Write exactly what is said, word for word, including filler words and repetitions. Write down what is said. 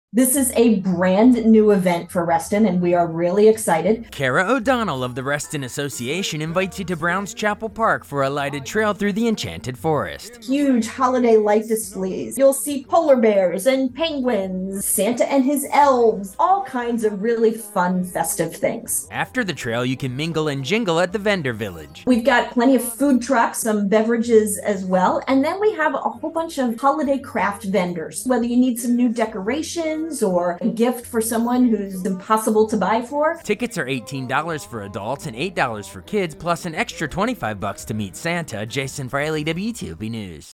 This is a brand new event for Reston, and we are really excited. Kara O'Donnell of the Reston Association invites you to Browns Chapel Park for a lighted trail through the Enchanted Forest. Huge holiday light displays. You'll see polar bears and penguins, Santa and his elves, all kinds of really fun, festive things. After the trail, you can mingle and jingle at the vendor village. We've got plenty of food trucks, some beverages as well, and then we have a whole bunch of holiday craft vendors. Whether you need some new decorations or a gift for someone who's impossible to buy for. Tickets are eighteen dollars for adults and eight dollars for kids, plus an extra twenty-five bucks to meet Santa. Jason Friley, W T O P News.